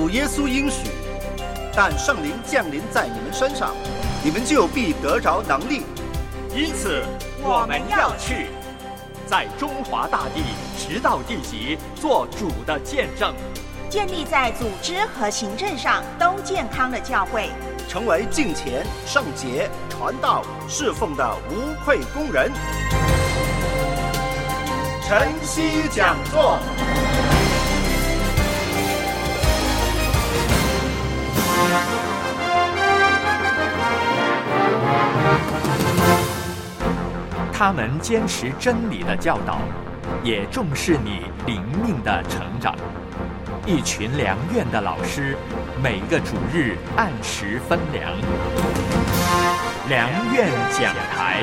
主耶稣应许，但圣灵降临在你们身上，你们就必得着能力。 因此我们要去，在中华大地直到地极做主的见证， 建立在组织和行政上都健康的教会， 成为敬虔、圣洁、传道、侍奉的无愧工人。晨曦讲座。 他们坚持真理的教导，也重视你灵命的成长。一群良院的老师，每个主日按时分粮。良院讲台。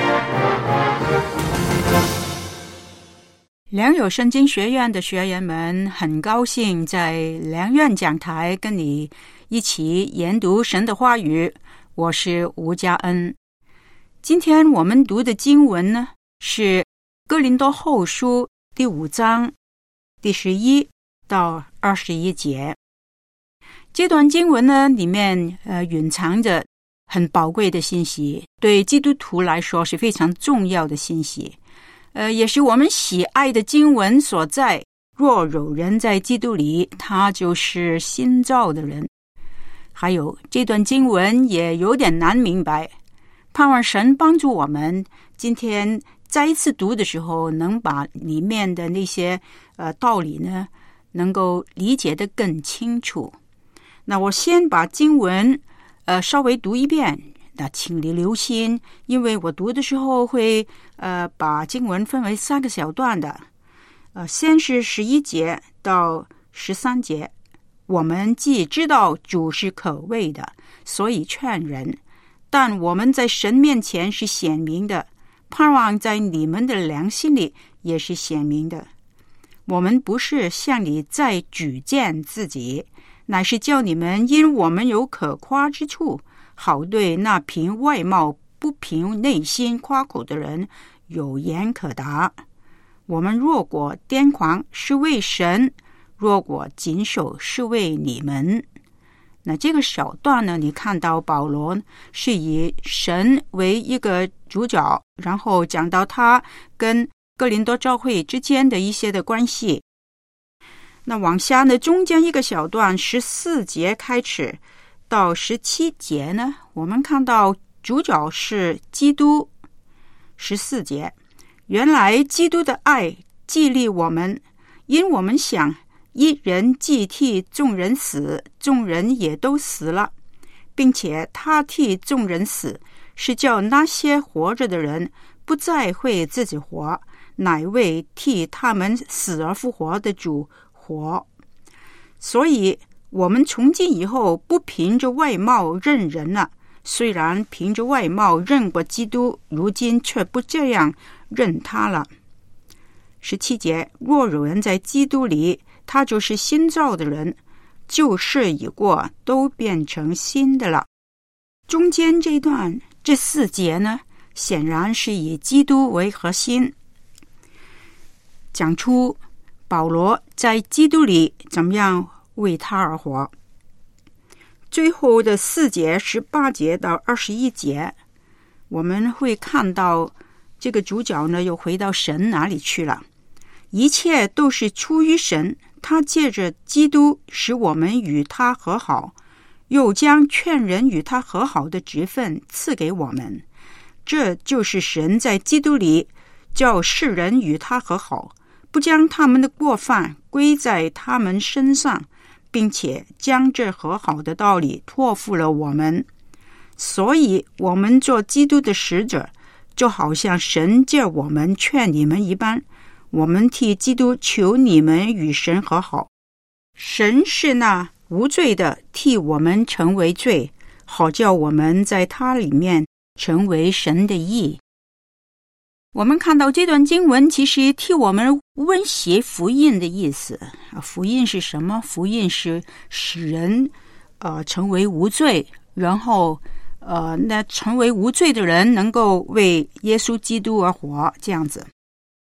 良友圣经学院的学员们，很高兴在良院讲台跟你一起研读神的话语。我是吴嘉恩。今天我们读的经文呢，是哥林多后书第5章第11到21节。这段经文呢，里面蕴藏着很宝贵的信息，对基督徒来说是非常重要的信息，也是我们喜爱的经文所在。若有人在基督里，他就是新造的人。还有这段经文也有点难明白，盼望神帮助我们今天再一次读的时候，能把里面的那些道理呢，能够理解得更清楚。那我先把经文稍微读一遍，那请你留心，因为我读的时候会把经文分为3个小段的。先是11节到13节。我们既知道主是可畏的，所以劝人，但我们在神面前是显明的，盼望在你们的良心里也是显明的。我们不是向你再举荐自己，乃是叫你们因我们有可夸之处，好对那凭外貌不凭内心夸口的人有言可答。我们若果癫狂，是为神；若果谨守，是为你们。那这个小段呢，你看到保罗是以神为一个主角，然后讲到他跟哥林多教会之间的一些的关系。那往下呢，中间一个小段14节开始到17节呢，我们看到主角是基督。14节，原来基督的爱激励我们，因我们想一人既替众人死，众人也都死了，并且他替众人死，是叫那些活着的人不再为自己活，乃为替他们死而复活的主活。所以我们从今以后不凭着外貌认人了，虽然凭着外貌认过基督，如今却不这样认他了。17节，若有人在基督里，他就是新造的人，旧事已过，都变成新的了。中间这段这4节呢，显然是以基督为核心，讲出保罗在基督里怎么样为他而活。最后的4节18节到21节，我们会看到这个主角呢又回到神那里去了。一切都是出于神，他借着基督使我们与他和好，又将劝人与他和好的职分赐给我们。这就是神在基督里叫世人与他和好，不将他们的过犯归在他们身上，并且将这和好的道理托付了我们。所以我们做基督的使者，就好像神借我们劝你们一般，我们替基督求你们与神和好。神是那无罪的，替我们成为罪，好叫我们在他里面成为神的义。我们看到这段经文其实替我们温习福音的意思。福音是什么？福音是使人成为无罪，然后那成为无罪的人能够为耶稣基督而活，这样子。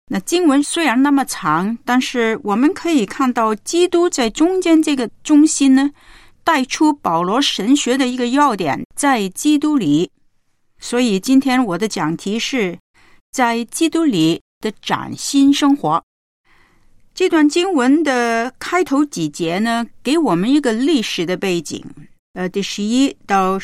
那经文虽然那么长，但是我们可以看到基督在中间这个中心呢，带出保罗神学的一个要点，在基督里。所以今天我的讲题是在基督里的崭新生活。这段经文的开头几节呢，给我们一个历史的背景。第11到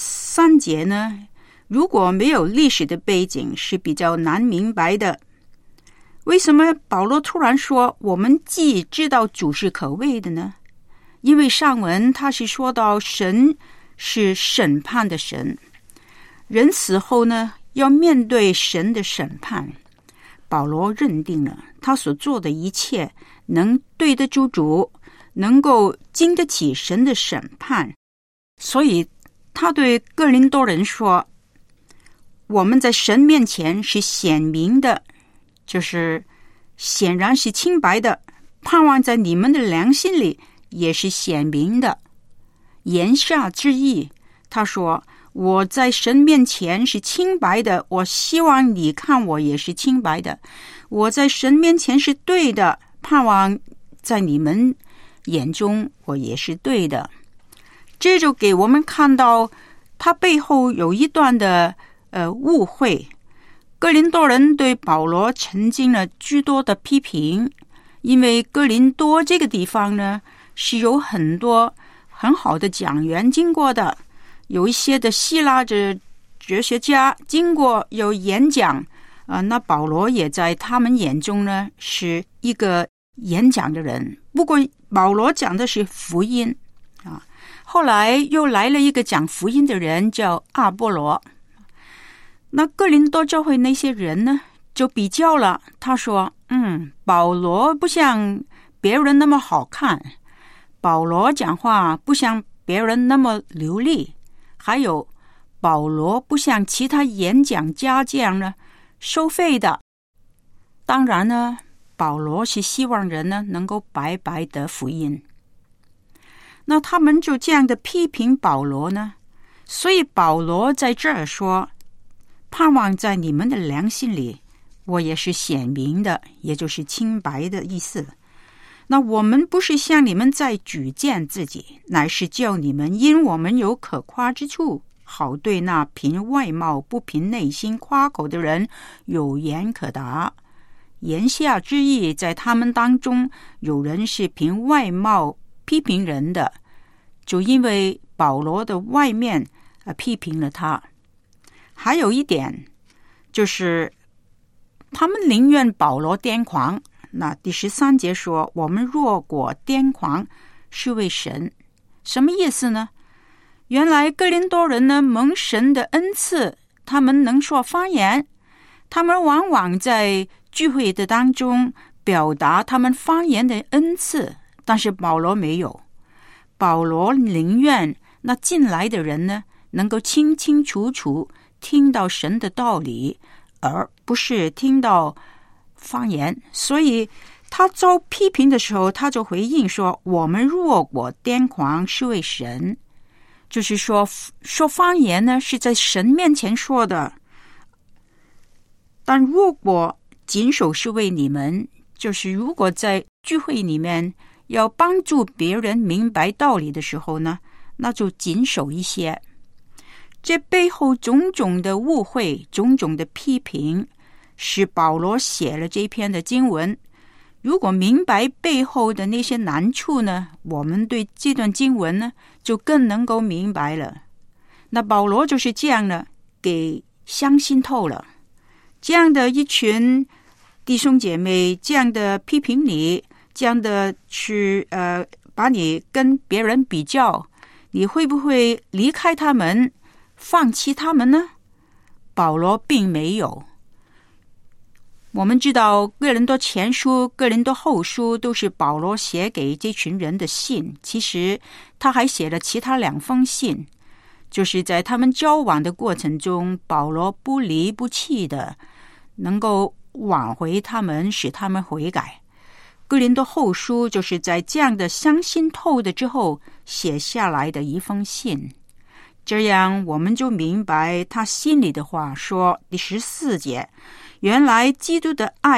13节呢，如果没有历史的背景是比较难明白的。为什么保罗突然说我们既知道主是可畏的呢？因为上文他是说到神是审判的神，人死后呢要面对神的审判。保罗认定了他所做的一切能对得住主，能够经得起神的审判，所以他对哥林多人说，我们在神面前是显明的，就是显然是清白的，盼望在你们的良心里也是显明的。言下之意，他说我在神面前是清白的，我希望你看我也是清白的，我在神面前是对的，盼望在你们眼中我也是对的。这就给我们看到他背后有一段的误会。哥林多人对保罗曾经了居多的批评，因为哥林多这个地方呢是有很多很好的讲员经过的，有一些的希腊的哲学家经过有演讲那保罗也在他们眼中呢是一个演讲的人。不过保罗讲的是福音后来又来了一个讲福音的人叫阿波罗。那哥林多教会那些人呢就比较了，他说保罗不像别人那么好看，保罗讲话不像别人那么流利，还有保罗不像其他演讲家这样呢收费的。当然呢，保罗是希望人呢能够白白得福音。那他们就这样的批评保罗呢，所以保罗在这儿说，盼望在你们的良心里我也是显明的，也就是清白的意思。那我们不是向你们在举荐自己，乃是叫你们因我们有可夸之处，好对那凭外貌不凭内心夸口的人有言可答。言下之意，在他们当中有人是凭外貌批评人的，就因为保罗的外面批评了他。还有一点就是他们宁愿保罗癫狂。那第13节说，我们若果癫狂是为神。什么意思呢？原来哥林多人呢蒙神的恩赐，他们能说方言，他们往往在聚会的当中表达他们方言的恩赐，但是保罗没有。保罗宁愿那进来的人呢能够清清楚楚听到神的道理，而不是听到方言。所以他遭批评的时候，他就回应说，我们若果癫狂是为神。就是说方言呢是在神面前说的，但如果谨守是为你们，就是如果在聚会里面要帮助别人明白道理的时候呢，那就谨守一些。这背后种种的误会，种种的批评，使保罗写了这篇的经文。如果明白背后的那些难处呢，我们对这段经文呢就更能够明白了。那保罗就是这样的给相信透了。这样的一群弟兄姐妹，这样的批评你，这样的去把你跟别人比较，你会不会离开他们，放弃他们呢？保罗并没有。我们知道哥林多前书、哥林多后书都是保罗写给这群人的信，其实他还写了其他2封信，就是在他们交往的过程中，保罗不离不弃的能够挽回他们，使他们悔改。哥林多后书就是在这样的相信透的之后写下来的一封信。这样我们就明白他心里的话，说第14节，原来基督的爱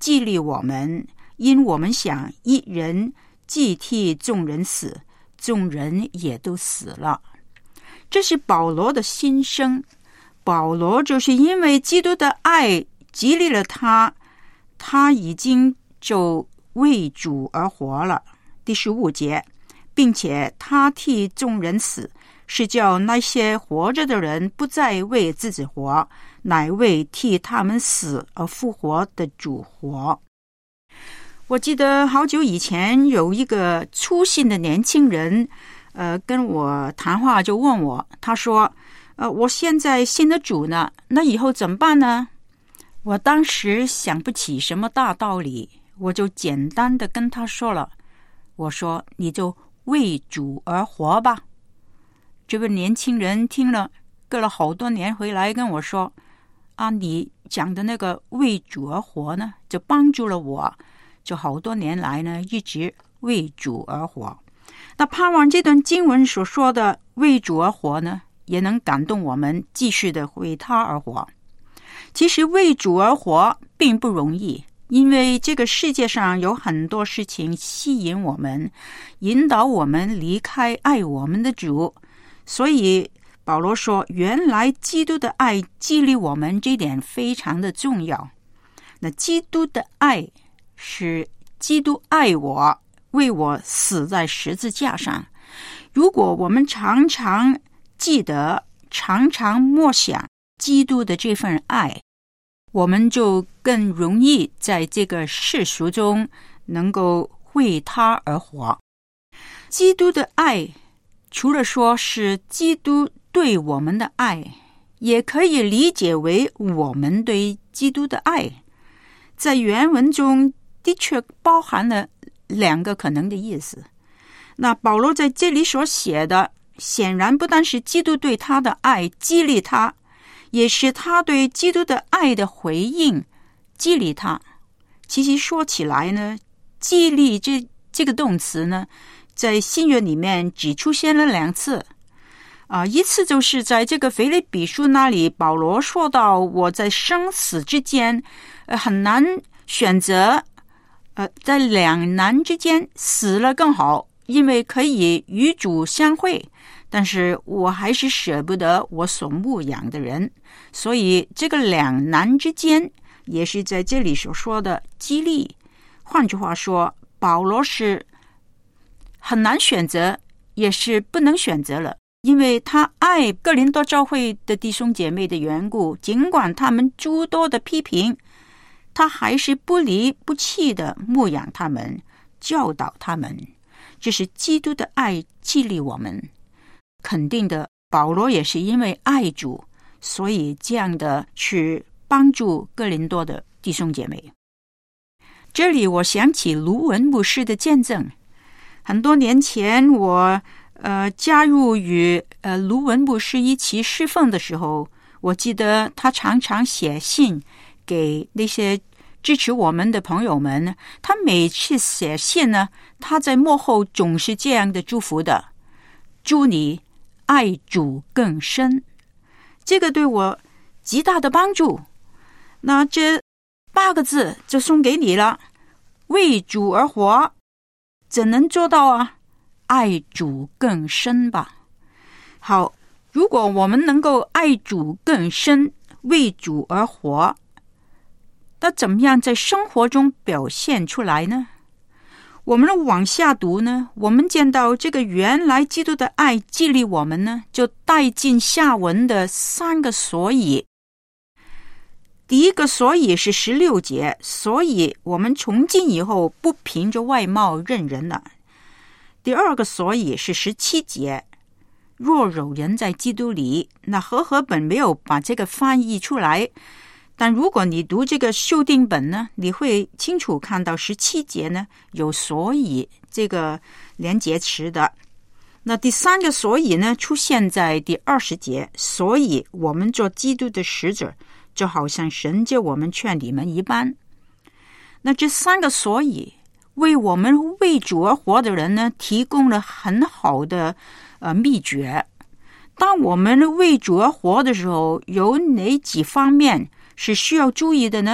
激励我们，因我们想一人既替众人死，众人也都死了。这是保罗的心声。保罗就是因为基督的爱激励了他，他已经就为主而活了。第15节，并且他替众人死，是叫那些活着的人不再为自己活，乃为替他们死而复活的主活。我记得好久以前有一个初信的年轻人跟我谈话，就问我，他说我现在信了主呢，那以后怎么办呢？我当时想不起什么大道理，我就简单的跟他说了，我说你就为主而活吧。这位年轻人听了，隔了好多年回来跟我说，你讲的那个为主而活呢，就帮助了我，就好多年来呢一直为主而活。那盼望这段经文所说的为主而活呢，也能感动我们继续的为他而活。其实为主而活并不容易，因为这个世界上有很多事情吸引我们，引导我们离开爱我们的主。所以保罗说，原来基督的爱激励我们，这点非常的重要。那基督的爱是基督爱我，为我死在十字架上。如果我们常常记得，常常默想基督的这份爱，我们就更容易在这个世俗中能够为他而活。基督的爱除了说是基督对我们的爱，也可以理解为我们对基督的爱。在原文中的确包含了两个可能的意思。那保罗在这里所写的，显然不单是基督对他的爱激励他，也是他对基督的爱的回应激励他。其实说起来呢，激励这个动词呢，在新约里面只出现了2次。一次就是在这个腓立比书那里，保罗说到我在生死之间很难选择，在两难之间死了更好，因为可以与主相会，但是我还是舍不得我所牧养的人。所以这个两难之间也是在这里所说的激励。换句话说，保罗是很难选择，也是不能选择了，因为他爱哥林多教会的弟兄姐妹的缘故，尽管他们诸多的批评，他还是不离不弃的牧养他们，教导他们。这是基督的爱激励我们。肯定的，保罗也是因为爱主，所以这样的去帮助哥林多的弟兄姐妹。这里我想起卢文牧师的见证。很多年前我加入与卢文牧师一起侍奉的时候，我记得他常常写信给那些支持我们的朋友们。他每次写信呢，他在幕后总是这样的祝福的：祝你爱主更深。这个对我极大的帮助。那这8个字就送给你了，为主而活，怎能做到啊？爱主更深吧。好，如果我们能够爱主更深，为主而活，那怎么样在生活中表现出来呢？我们往下读呢，我们见到这个原来基督的爱激励我们呢，就带进下文的3个所以。第一个所以是16节，所以我们从今以后不凭着外貌认人了。第二个所以是17节，若有人在基督里，那和本没有把这个翻译出来，但如果你读这个修订本呢，你会清楚看到17节呢有所以这个连结词的。那第3个所以呢出现在第20节，所以我们做基督的使者，就好像神叫我们劝你们一般。那这3个所以为我们为主而活的人呢，提供了很好的秘诀。当我们为主而活的时候，有哪几方面是需要注意的呢？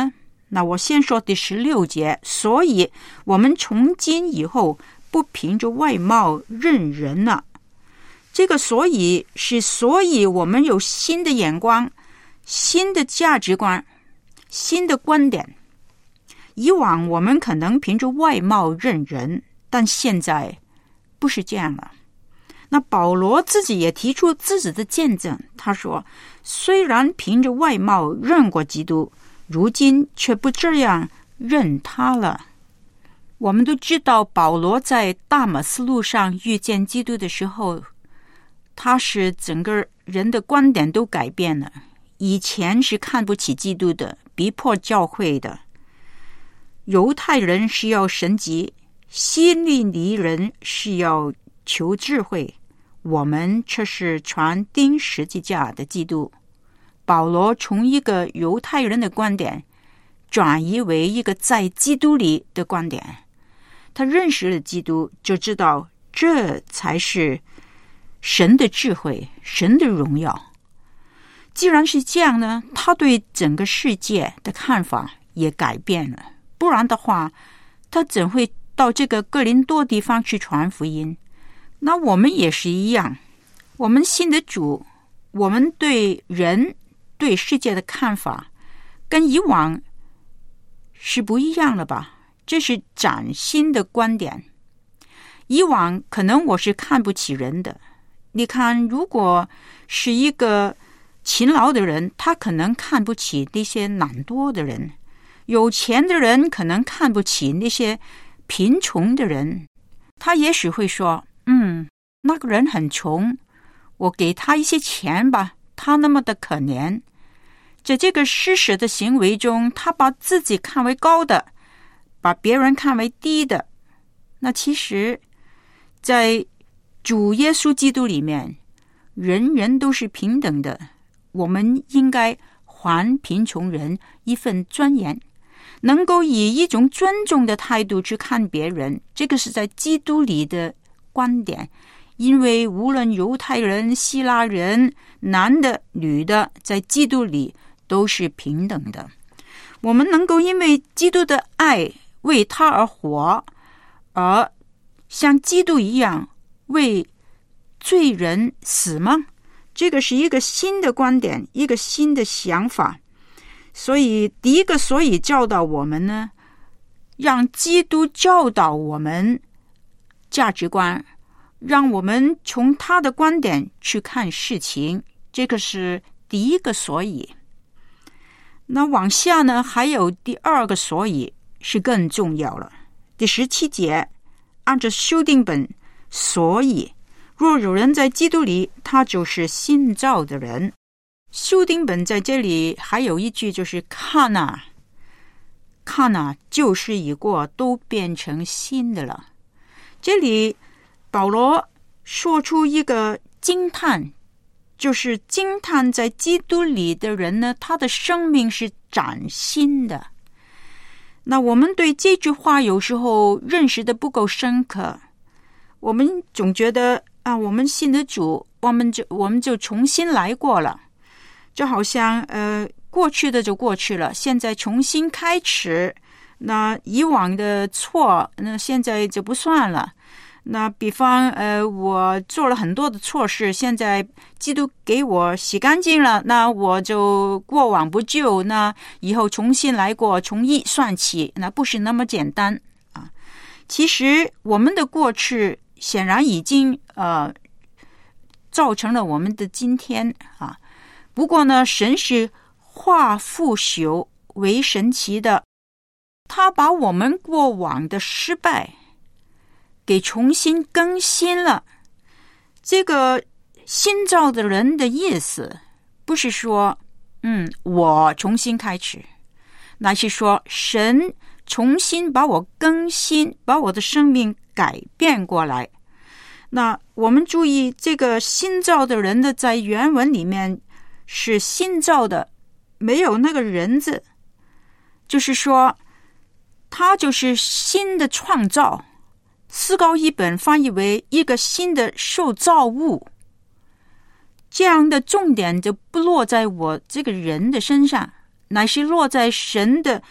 那我先说第16节，所以我们从今以后不凭着外貌认人了。这个所以是所以我们有新的眼光、新的价值观、新的观点。以往我们可能凭着外貌认人，但现在不是这样了。那保罗自己也提出自己的见证，他说虽然凭着外貌认过基督，如今却不这样认他了。我们都知道保罗在大马士路上遇见基督的时候，他是整个人的观点都改变了。以前是看不起基督的，逼迫教会的。犹太人是要神迹，希利尼人是要求智慧，我们却是传钉十字架的基督。保罗从一个犹太人的观点转移为一个在基督里的观点，他认识了基督，就知道这才是神的智慧，神的荣耀。既然是这样呢，他对整个世界的看法也改变了，不然的话他怎会到这个哥林多地方去传福音？那我们也是一样，我们信的主，我们对人对世界的看法跟以往是不一样了吧？这是崭新的观点。以往可能我是看不起人的，你看如果是一个勤劳的人，他可能看不起那些懒惰的人，有钱的人可能看不起那些贫穷的人，他也许会说那个人很穷，我给他一些钱吧，他那么的可怜。在这个施舍的行为中，他把自己看为高的，把别人看为低的。那其实在主耶稣基督里面，人人都是平等的，我们应该还贫穷人一份尊严，能够以一种尊重的态度去看别人，这个是在基督里的观点。因为无论犹太人、希腊人、男的、女的，在基督里都是平等的。我们能够因为基督的爱为他而活，而像基督一样为罪人死吗？这个是一个新的观点，一个新的想法。所以第一个所以教导我们呢，让基督教导我们价值观，让我们从他的观点去看事情，这个是第一个所以。那往下呢，还有第二个所以是更重要了。第17节，按照修订本，所以若有人在基督里，他就是新造的人。修订本在这里还有一句，就是看啊，看啊，旧事已过，都变成新的了。这里保罗说出一个惊叹，就是惊叹在基督里的人呢，他的生命是崭新的。那我们对这句话有时候认识的不够深刻，我们总觉得我们信的主，我们就重新来过了，就好像过去的就过去了，现在重新开始，那以往的错那现在就不算了。那比方我做了很多的错事，现在基督给我洗干净了，那我就过往不究，那以后重新来过，从一算起，那不是那么简单啊。其实我们的过去显然已经造成了我们的今天啊。不过呢，神是化腐朽为神奇的，他把我们过往的失败给重新更新了。这个新造的人的意思不是说我重新开始，乃是说神重新把我更新，把我的生命改变过来。那我们注意，这个新造的人的在原文里面是新造的，没有那个人字，就是说他就是新的创造。思高一本翻译为一个新的受造物，这样的重点就不落在我这个人的身上，乃是落在神的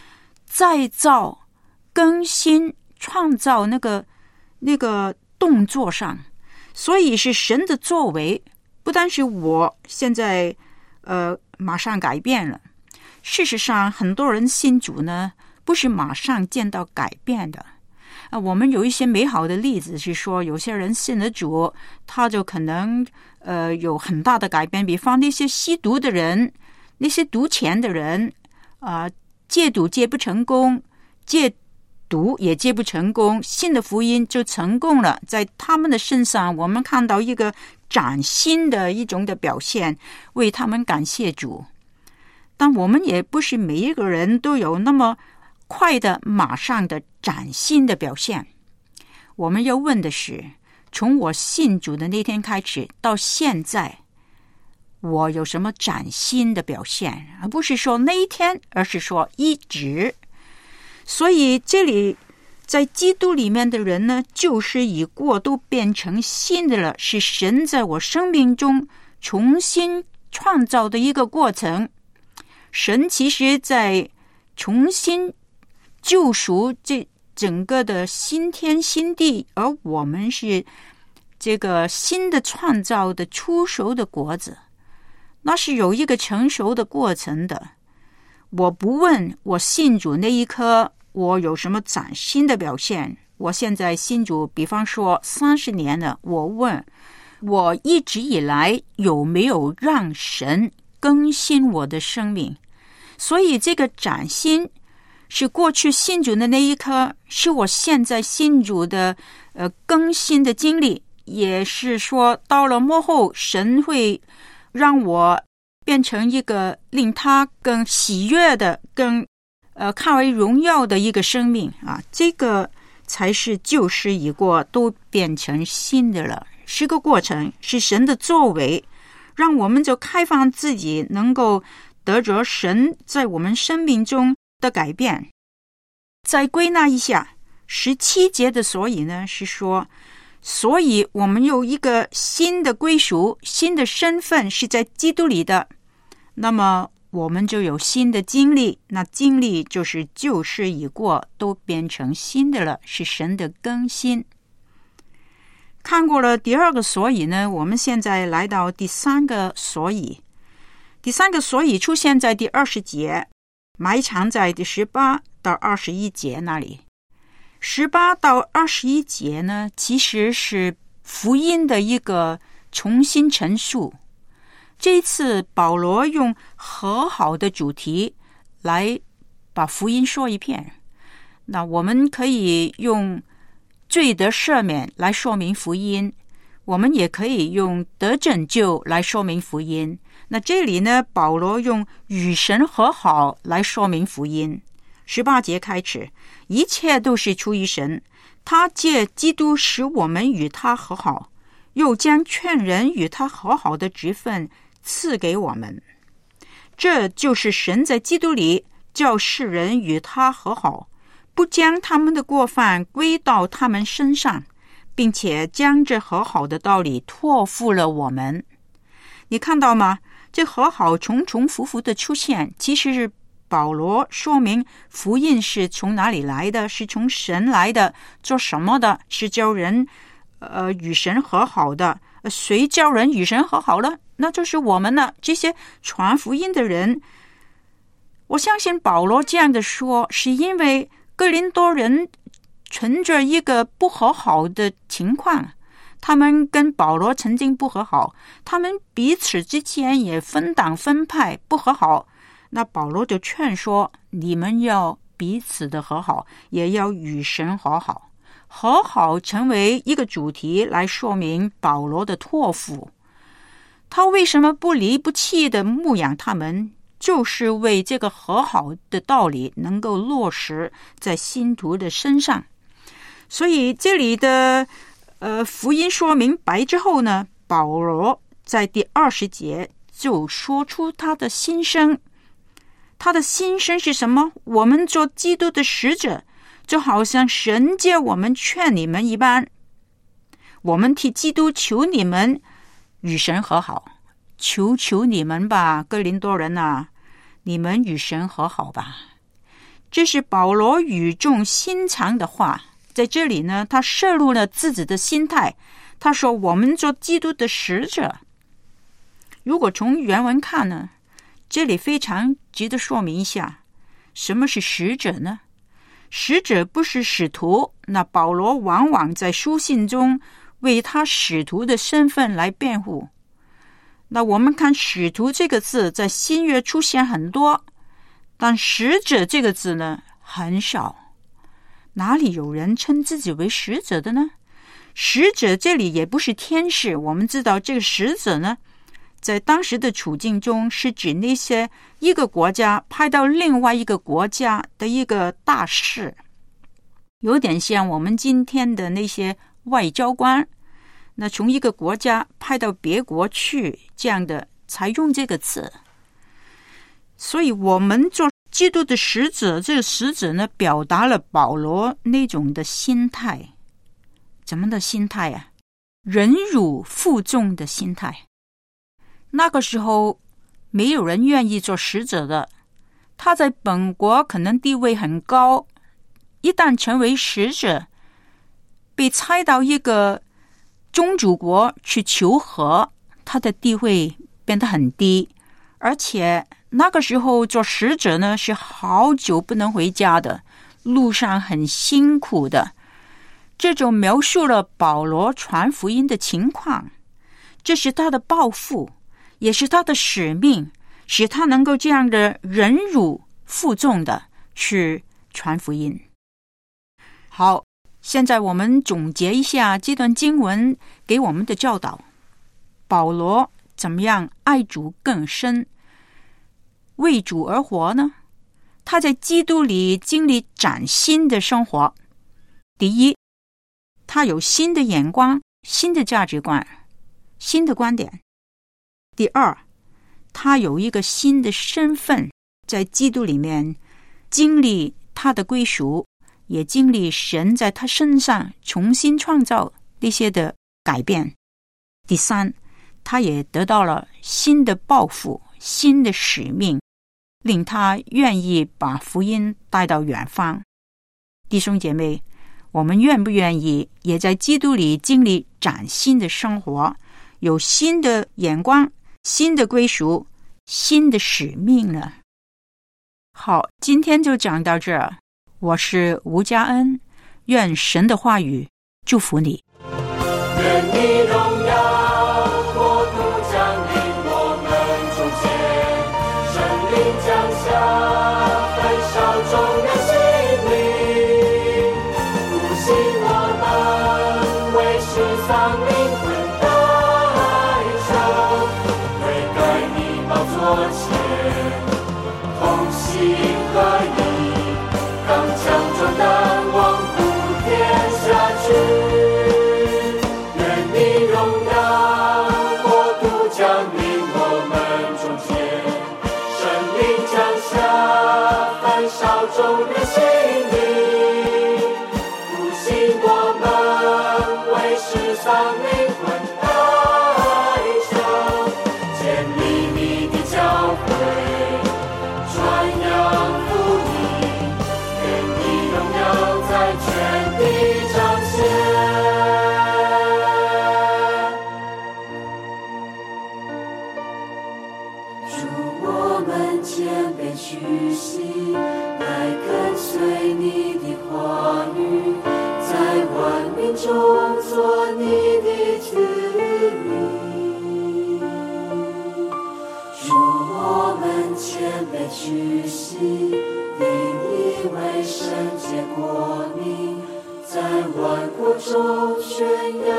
再造、更新、创造那个动作上，所以是神的作为，不单是我现在马上改变了。事实上，很多人信主呢，不是马上见到改变的。我们有一些美好的例子是说，有些人信了主，他就可能有很大的改变。比方那些吸毒的人，那些毒钱的人，戒赌戒不成功，戒毒也戒不成功，信的福音就成功了。在他们的身上，我们看到一个崭新的一种的表现，为他们感谢主。但我们也不是每一个人都有那么快的马上的崭新的表现。我们要问的是，从我信主的那天开始到现在，我有什么崭新的表现？而不是说那一天，而是说一直。所以这里在基督里面的人呢，旧事已过，都变成新的了，是神在我生命中重新创造的一个过程。神其实在重新救赎这整个的新天新地，而我们是这个新的创造的出熟的果子，那是有一个成熟的过程的。我不问我信主那一刻我有什么崭新的表现，我现在信主比方说30年了，我问我一直以来有没有让神更新我的生命。所以这个崭新是过去信主的那一刻，是我现在信主的更新的经历，也是说到了末后，神会让我变成一个令他更喜悦的、更看为荣耀的一个生命啊！这个才是旧事已过，都变成新的了，是个过程，是神的作为，让我们就开放自己，能够得着神在我们生命中的改变。再归纳一下17节的所以呢，是说所以我们有一个新的归属，新的身份是在基督里的，那么我们就有新的经历，那经历就是旧事已过，都变成新的了，是神的更新。看过了第2个所以呢，我们现在来到第3个所以。第3个所以出现在第20节，埋藏在第18到21节那里。18到21节呢，其实是福音的一个重新陈述。这一次保罗用和好的主题来把福音说一遍。那我们可以用罪得赦免来说明福音，我们也可以用得拯救来说明福音。那这里呢，保罗用与神和好来说明福音。18节开始，一切都是出于神，他借基督使我们与他和好，又将劝人与他和好的职分赐给我们。这就是神在基督里叫世人与他和好，不将他们的过犯归到他们身上，并且将这和好的道理托付了我们。你看到吗？这和好重重复复的出现，其实是保罗说明福音是从哪里来的，是从神来的，做什么的？是叫人与神和好的。谁叫人与神和好了？那就是我们了，这些传福音的人。我相信保罗这样的说，是因为哥林多人存着一个不和好的情况，他们跟保罗曾经不和好，他们彼此之间也分党分派，不和好。那保罗就劝说你们要彼此的和好，也要与神和好。和好成为一个主题来说明保罗的托付。他为什么不离不弃的牧养他们，就是为这个和好的道理能够落实在信徒的身上。所以这里的福音说明白之后呢，保罗在第20节就说出他的心声。他的心声是什么？我们做基督的使者，就好像神借我们劝你们一般，我们替基督求你们与神和好。求你们吧，哥林多人啊，你们与神和好吧。 这是保罗语重心长的话，在这里呢，他摄入了自己的心态。他说我们做基督的使者。如果从原文看呢，这里非常值得说明一下，什么是使者呢？使者不是使徒，那保罗往往在书信中为他使徒的身份来辩护。那我们看使徒这个字在新约出现很多，但使者这个字呢很少。哪里有人称自己为使者的呢？使者这里也不是天使，我们知道这个使者呢，在当时的处境中是指那些一个国家派到另外一个国家的一个大使，有点像我们今天的那些外交官，那从一个国家派到别国去，这样的才用这个词。所以我们做基督的使者，这个使者呢，表达了保罗那种的心态。怎么的心态啊？忍辱负重的心态。那个时候没有人愿意做使者的，他在本国可能地位很高，一旦成为使者，被差到一个宗主国去求和，他的地位变得很低。而且那个时候做使者呢，是好久不能回家的，路上很辛苦的。这种描述了保罗传福音的情况，这是他的抱负，也是他的使命，使他能够这样的忍辱负重的去传福音。好，现在我们总结一下这段经文给我们的教导。保罗怎么样爱主更深，为主而活呢？他在基督里经历崭新的生活。第一，他有新的眼光、新的价值观、新的观点。第二，他有一个新的身份，在基督里面经历他的归属，也经历神在他身上重新创造那些的改变。第三，他也得到了新的抱负、新的使命，令他愿意把福音带到远方。弟兄姐妹，我们愿不愿意也在基督里经历崭新的生活，有新的眼光、新的归属、新的使命呢？好，今天就讲到这儿。我是吴嘉恩，愿神的话语祝福你。 愿你荣耀国度降临我们中间，圣灵降下焚烧众人心灵，复兴我们为世丧灵魂代赎，悔改你宝座前，同心合一，刚强壮胆，往普天下去。众人心灵，复兴我们为世丧灵魂代赎，建立你的教会，传扬福音，愿你荣耀在全地彰显。主，我们谦卑屈膝，来跟随你的话语，在万民中做你的子民。主，我们谦卑屈膝，引你为圣洁国民，在万国中宣扬